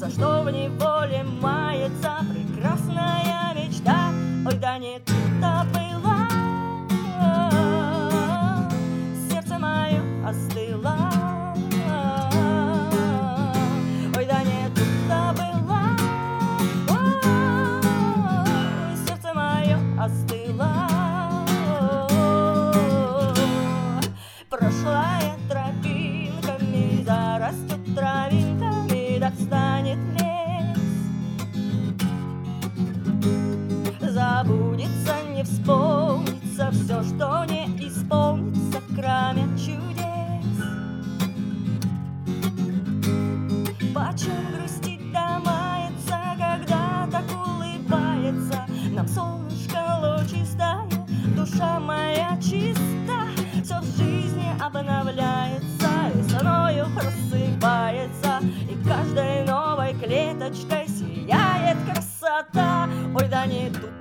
сердце, что в неволе мается прекрасная мечта. Ой, да не тут-то была, сердце мое остыло. Ой, да не тут-то была, сердце мое остыло. Прошлая тропинками зарастет травинками, да встанет лес. Забудется, не вспомнится все, что не исполнится, кроме чудес. Почем грустить да маяться, когда так улыбается нам солнышко лучистое, душа моя чиста. Все в жизни обновляется, весною рассыпается, и каждой новой клеточкой сияет красота. Ой, да не тут